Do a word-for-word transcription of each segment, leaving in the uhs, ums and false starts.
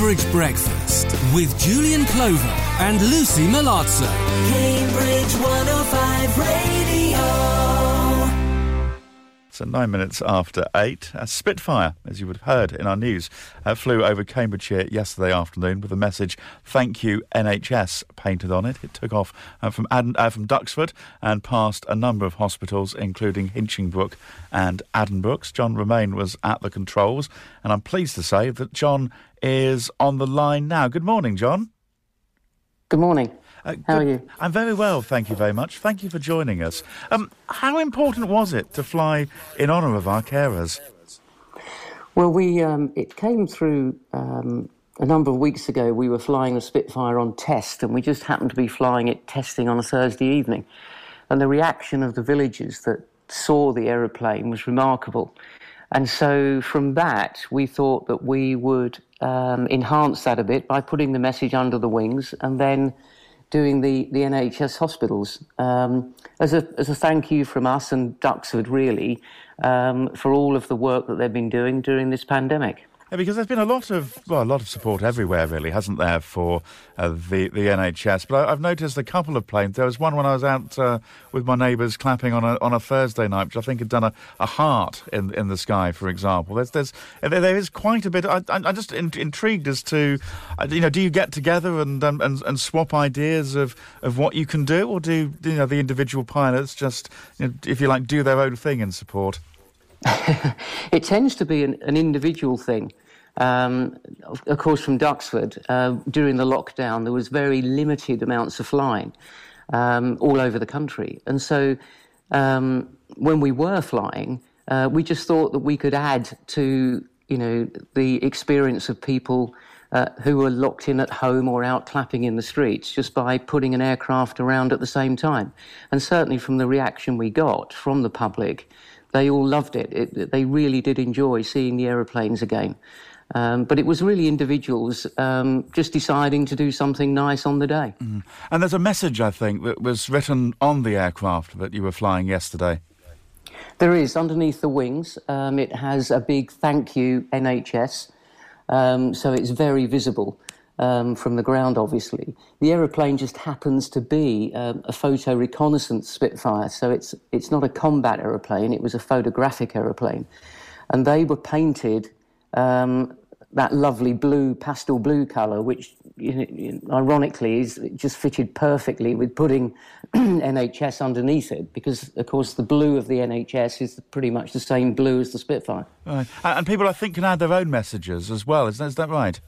Cambridge Breakfast with Julian Clover and Lucy Malazzo. Cambridge one oh five Radio. So nine minutes after eight, a Spitfire, as you would have heard in our news, uh, flew over Cambridgeshire yesterday afternoon with a message, "Thank you, N H S," painted on it. It took off uh, from Ad- uh, from Duxford and passed a number of hospitals, including Hinchingbrooke and Addenbrooke's. John Romain was at the controls, and I'm pleased to say that John is on the line now. Good morning, John. Good morning. Uh, how good. are you? I'm very well, thank you very much. Thank you for joining us. Um, how important was it to fly in honour of our carers? Well, we um, it came through um, a number of weeks ago. We were flying the Spitfire on test, and we just happened to be flying it testing on a Thursday evening. And the reaction of the villagers that saw the aeroplane was remarkable. And so from that, we thought that we would um, enhance that a bit by putting the message under the wings and then doing the, the N H S hospitals um, as a as a thank you from us and Duxford, really, um, for all of the work that they've been doing during this pandemic. Yeah, because there's been a lot of well, a lot of support everywhere, really, hasn't there, for uh, the the N H S? But I, I've noticed a couple of planes. There was one when I was out uh, with my neighbours clapping on a on a Thursday night, which I think had done a, a heart in in the sky, for example. There's there's there is quite a bit. I, I'm just in, intrigued as to, uh, you know, do you get together and um, and and swap ideas of, of what you can do, or do you know the individual pilots just, you know, if you like, do their own thing in support? It tends to be an, an individual thing. Um, of, of course, from Duxford, uh, during the lockdown, there was very limited amounts of flying um, all over the country. And so um, when we were flying, uh, we just thought that we could add to, you know, the experience of people uh, who were locked in at home or out clapping in the streets just by putting an aircraft around at the same time. And certainly from the reaction we got from the public, they all loved it. it they really did enjoy seeing the aeroplanes again. Um, but it was really individuals um, just deciding to do something nice on the day. Mm. And there's a message, I think, that was written on the aircraft that you were flying yesterday. There is, underneath the wings. Um, it has a big thank you, N H S. Um, so it's very visible um, from the ground, obviously. The aeroplane just happens to be um, a photo reconnaissance Spitfire. So it's it's not a combat aeroplane. It was a photographic aeroplane. And they were painted Um, that lovely blue, pastel blue colour, which, you know, ironically, is just fitted perfectly with putting N H S underneath it, because, of course, the blue of the N H S is pretty much the same blue as the Spitfire. Right. And people, I think, can add their own messages as well. Is that, is that right?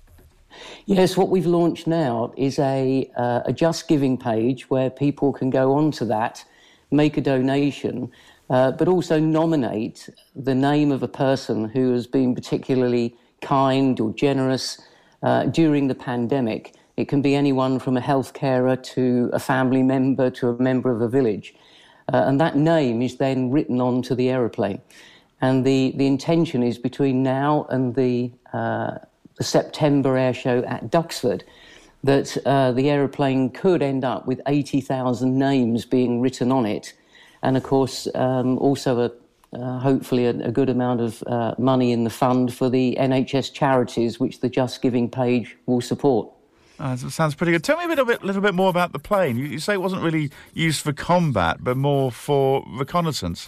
Yes, what we've launched now is a, uh, a Just Giving page where people can go onto that, make a donation, Uh, but also nominate the name of a person who has been particularly kind or generous uh, during the pandemic. It can be anyone from a health carer to a family member to a member of a village. Uh, and that name is then written onto the aeroplane. And the, the intention is between now and the, uh, the September air show at Duxford that uh, the aeroplane could end up with eighty thousand names being written on it. And, of course, um, also a, uh, hopefully a, a good amount of uh, money in the fund for the N H S charities, which the Just Giving page will support. Oh, that sounds pretty good. Tell me a little bit, little bit more about the plane. You, you say it wasn't really used for combat, but more for reconnaissance.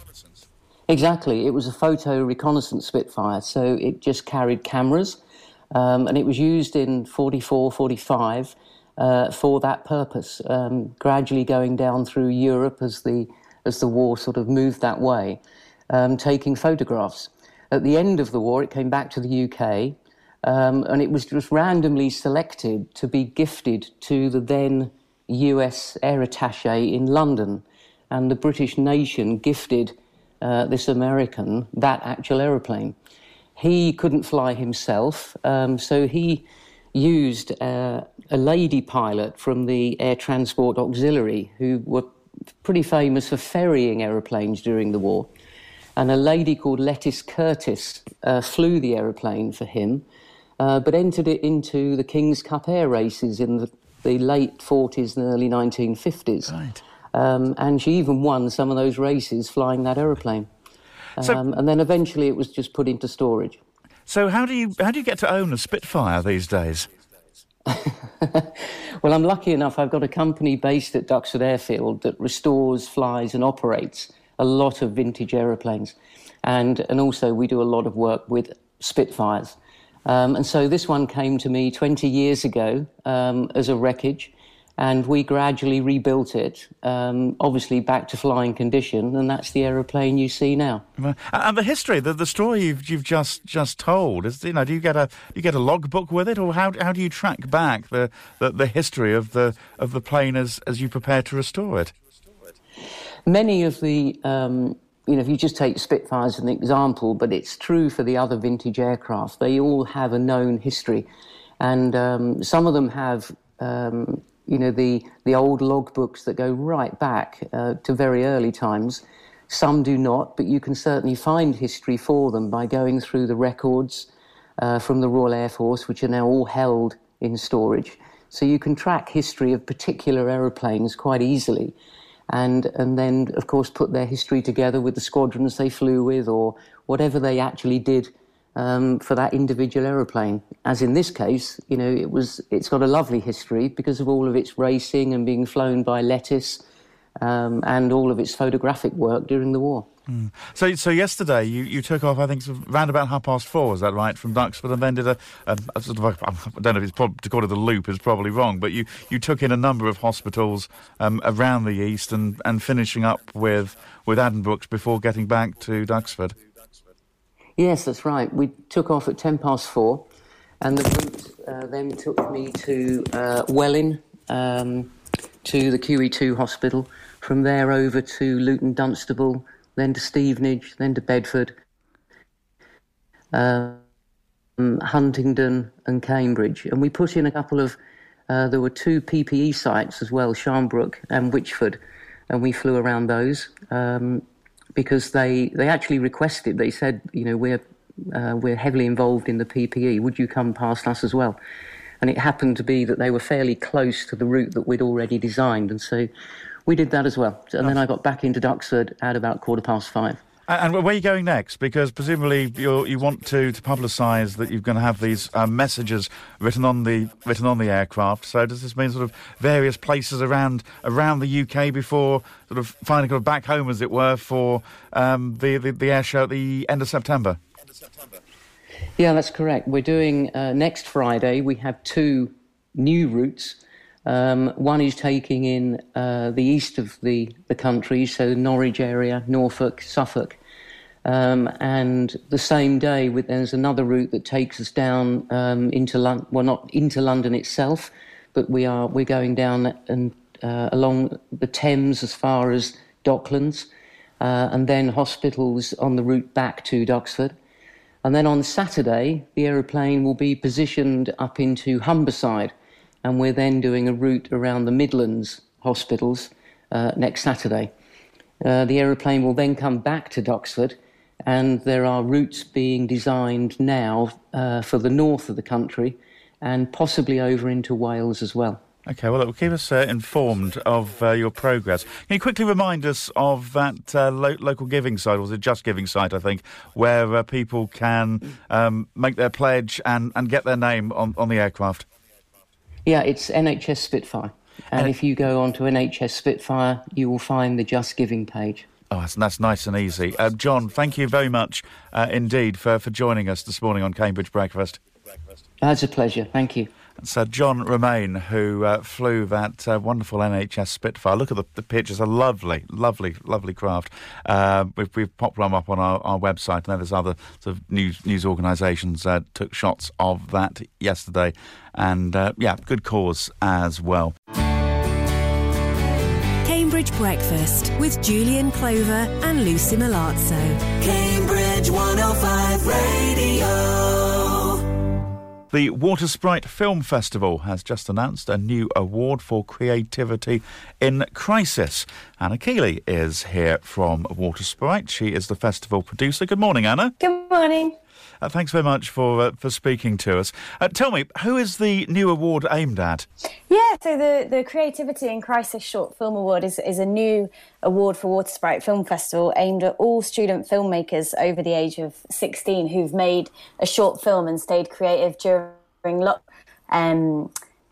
Exactly. It was a photo reconnaissance Spitfire, so it just carried cameras, um, and it was used in forty-four, forty-five uh, for that purpose, um, gradually going down through Europe as the as the war sort of moved that way, um, taking photographs. At the end of the war, it came back to the U K, um, and it was just randomly selected to be gifted to the then U S air attaché in London. And the British nation gifted uh, this American that actual aeroplane. He couldn't fly himself, um, so he used uh, a lady pilot from the Air Transport Auxiliary, who were pretty famous for ferrying aeroplanes during the war. And a lady called Lettice Curtis uh, flew the aeroplane for him, uh, but entered it into the King's Cup air races in the, the late forties and early nineteen fifties. Right. Um, and she even won some of those races flying that aeroplane. Um, So, and then eventually it was just put into storage. so how do you how do you get to own a Spitfire these days? Well, I'm lucky enough. I've got a company based at Duxford Airfield that restores, flies and operates a lot of vintage aeroplanes. And, and also we do a lot of work with Spitfires. Um, and so this one came to me twenty years ago um, as a wreckage, and we gradually rebuilt it, um, obviously back to flying condition, and that's the aeroplane you see now. And the history, the, the story you've, you've just just told, is, you know, do you get a you get a logbook with it, or how how do you track back the, the, the history of the of the plane as as you prepare to restore it? Many of the um, You know, if you just take Spitfires as an example, but it's true for the other vintage aircraft, they all have a known history. And um, some of them have, um, you know, the, the old logbooks that go right back uh, to very early times. Some do not, but you can certainly find history for them by going through the records uh, from the Royal Air Force, which are now all held in storage. So you can track history of particular aeroplanes quite easily. And and then, of course, put their history together with the squadrons they flew with or whatever they actually did um, for that individual aeroplane. As in this case, you know, it was, it's got a lovely history because of all of its racing and being flown by Lettice um, and all of its photographic work during the war. Mm. So, so yesterday you, you took off, I think, round about half past four, is that right, from Duxford, and then did a, a, a sort of, a, I don't know if it's prob- to call it a loop is probably wrong, but you, you took in a number of hospitals um, around the east and, and finishing up with with Addenbrooke's before getting back to Duxford. Yes, that's right. We took off at ten past four, and the route uh, then took me to uh, Welling, um, to the Q E two hospital, from there over to Luton Dunstable, then to Stevenage, then to Bedford, um, Huntingdon and Cambridge. And we put in a couple of, uh, there were two P P E sites as well, Sharnbrook and Wychford, and we flew around those um, because they, they actually requested, they said, you know, we're, uh, we're heavily involved in the P P E, would you come past us as well? And it happened to be that they were fairly close to the route that we'd already designed, and so we did that as well. And then I got back into Duxford at about quarter past five. And where are you going next? Because presumably you're, you want to, to publicise that you're going to have these um, messages written on the written on the aircraft. So does this mean sort of various places around around the U K before sort of finally kind of back home, as it were, for um, the, the the air show at the end of September? End of September. Yeah, that's correct. We're doing uh, next Friday. We have two new routes. Um, one is taking in uh, the east of the, the country, so Norwich area, Norfolk, Suffolk. Um, and the same day, with, there's another route that takes us down um, into London, well, not into London itself, but we are, we're going down and uh, along the Thames as far as Docklands, uh, and then hospitals on the route back to Duxford. And then on Saturday, the aeroplane will be positioned up into Humberside, and we're then doing a route around the Midlands hospitals uh, next Saturday. Uh, the aeroplane will then come back to Duxford, and there are routes being designed now uh, for the north of the country and possibly over into Wales as well. OK, well, that will keep us uh, informed of uh, your progress. Can you quickly remind us of that uh, lo- local giving site, or was it Just Giving site, I think, where uh, people can um, make their pledge and, and get their name on, on the aircraft? Yeah, it's N H S Spitfire. And, and if you go on to N H S Spitfire, you will find the Just Giving page. Oh, that's, that's nice and easy. Uh, John, thank you very much uh, indeed for, for joining us this morning on Cambridge Breakfast. It's a pleasure. Thank you. It's uh, John Romain who uh, flew that uh, wonderful N H S Spitfire. Look at the, the pictures. A lovely, lovely, lovely craft. Uh, we've, we've popped them up on our, our website, and then there's other sort of news, news organisations uh, took shots of that yesterday. And, uh, yeah, good cause as well. Cambridge Breakfast with Julian Clover and Lucy Milazzo. Cambridge one oh five Radio. The Water Sprite Film Festival has just announced a new award for creativity in crisis. Anna Keeley is here from Water Sprite. She is the festival producer. Good morning, Anna. Good morning. Uh, thanks very much for uh, for speaking to us. Uh, tell me, who is the new award aimed at? Yeah, so the, the Creativity in Crisis Short Film Award is, is a new award for Water Sprite Film Festival aimed at all student filmmakers over the age of sixteen who've made a short film and stayed creative during lockdown. Um,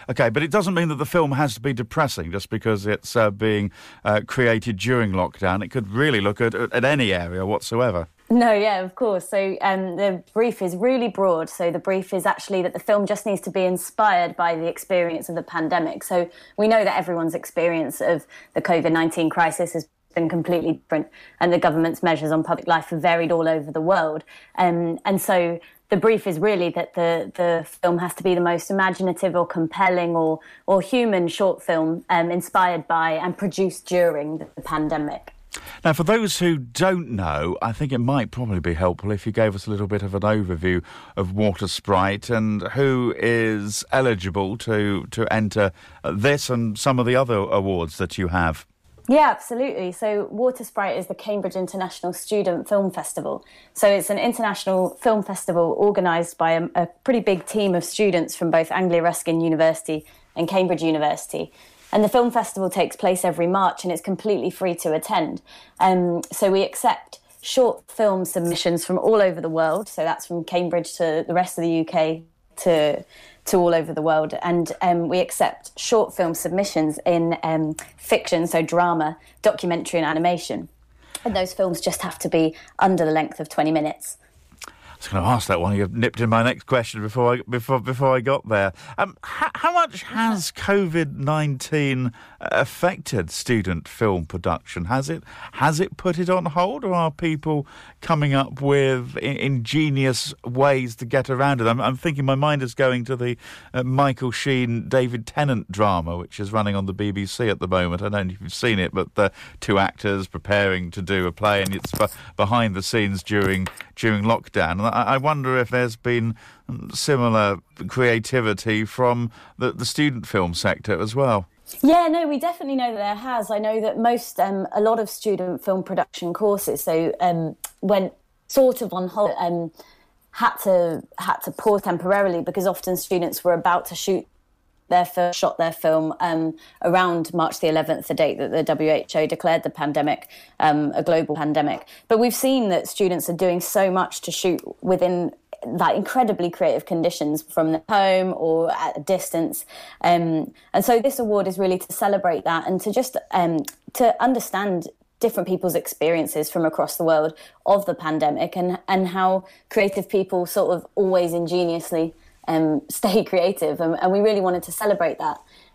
OK, but it doesn't mean that the film has to be depressing just because it's uh, being uh, created during lockdown. It could really look at, at any area whatsoever. No, yeah, of course. So um, the brief is really broad. So the brief is actually that the film just needs to be inspired by the experience of the pandemic. So we know that everyone's experience of the COVID nineteen crisis has been completely different, and the government's measures on public life have varied all over the world. Um, and so the brief is really that the, the film has to be the most imaginative or compelling or, or human short film um, inspired by and produced during the, the pandemic. Now, for those who don't know, I think it might probably be helpful if you gave us a little bit of an overview of Water Sprite and who is eligible to, to enter this and some of the other awards that you have. Yeah, absolutely. So Water Sprite is the Cambridge International Student Film Festival. So it's an international film festival organised by a, a pretty big team of students from both Anglia Ruskin University and Cambridge University. And the film festival takes place every March and it's completely free to attend. Um, so we accept short film submissions from all over the world. So that's from Cambridge to the rest of the U K to to all over the world. And um, we accept short film submissions in um, fiction, so drama, documentary and animation. And those films just have to be under the length of twenty minutes. I was going to ask that one. You've nipped in my next question before I before before I got there. Um, how, how much has COVID nineteen affected student film production? Has it has it put it on hold, or are people coming up with I- ingenious ways to get around it? I'm, I'm thinking my mind is going to the uh, Michael Sheen, David Tennant drama, which is running on the B B C at the moment. I don't know if you've seen it, but the two actors preparing to do a play, and it's b- behind the scenes during during lockdown. And I wonder if there's been similar creativity from the, the student film sector as well. Yeah, no, we definitely know that there has. I know that most, um, a lot of student film production courses, so um, went sort of on hold, um, had to had to pause temporarily because often students were about to shoot their first shot their film um, around March the eleventh, the date that the W H O declared the pandemic um, a global pandemic. But we've seen that students are doing so much to shoot within that incredibly creative conditions from their home or at a distance. Um, and so this award is really to celebrate that and to just um, to understand different people's experiences from across the world of the pandemic and, and how creative people sort of always ingeniously Um, stay creative, and, and we really wanted to celebrate that,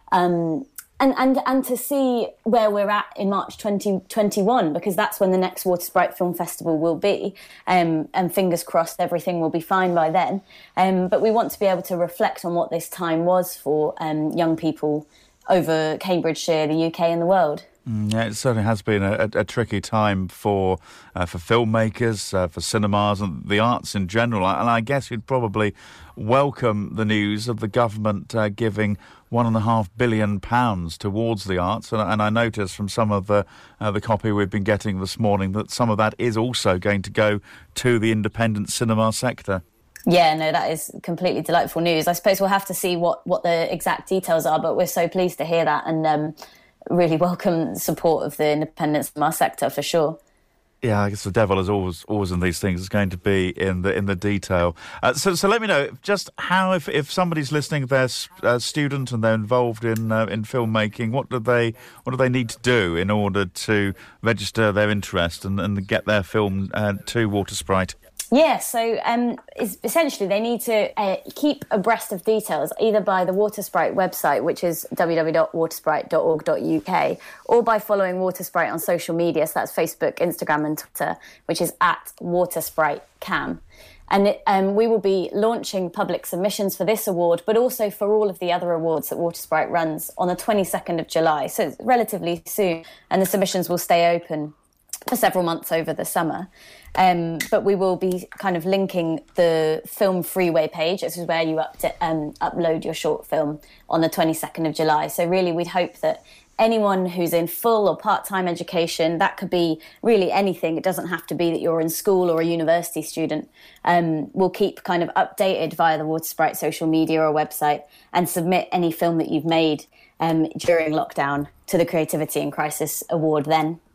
um, and and and to see where we're at in March twenty twenty-one, because that's when the next Water Sprite Film Festival will be, um, and fingers crossed everything will be fine by then. Um, but we want to be able to reflect on what this time was for um, young people over Cambridgeshire, the U K, and the world. Yeah, it certainly has been a, a, a tricky time for uh, for filmmakers, uh, for cinemas and the arts in general. And I guess you'd probably welcome the news of the government uh, giving one and a half billion pounds towards the arts. And, and I noticed from some of the uh, the copy we've been getting this morning that some of that is also going to go to the independent cinema sector. Yeah, no, that is completely delightful news. I suppose we'll have to see what, what the exact details are, but we're so pleased to hear that and um, really welcome support of the independent cinema sector for sure. Yeah, I guess the devil is always always in these things. It's going to be in the in the detail. Uh, so, so let me know just how, if, if somebody's listening, they're a student and they're involved in uh, in filmmaking, what do they what do they need to do in order to register their interest and, and get their film uh, to Water Sprite? Yeah, so um, essentially they need to uh, keep abreast of details either by the Water Sprite website, which is w w w dot water sprite dot org dot u k, or by following Water Sprite on social media, so that's Facebook, Instagram and Twitter, which is at Water Sprite Cam. And it, um, we will be launching public submissions for this award, but also for all of the other awards that Water Sprite runs on the twenty-second of July, so it's relatively soon, and the submissions will stay open for several months over the summer. Um, but we will be kind of linking the Film Freeway page. This is where you up to, um, upload your short film on the twenty-second of July. So really we'd hope that anyone who's in full or part-time education, that could be really anything. It doesn't have to be that you're in school or a university student. Um, will keep kind of updated via the Water Sprite social media or website and submit any film that you've made um, during lockdown to the Creativity in Crisis Award then.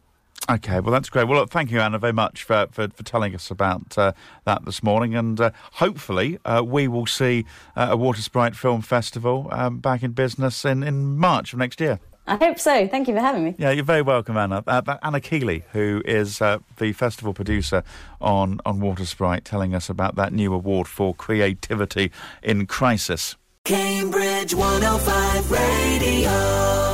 OK, well, that's great. Well, look, thank you, Anna, very much for, for, for telling us about uh, that this morning. And uh, hopefully uh, we will see uh, a Water Sprite Film Festival um, back in business in, in March of next year. I hope so. Thank you for having me. Yeah, you're very welcome, Anna. Uh, Anna Keeley, who is uh, the festival producer on, on Water Sprite, telling us about that new award for creativity in crisis. Cambridge one oh five Radio.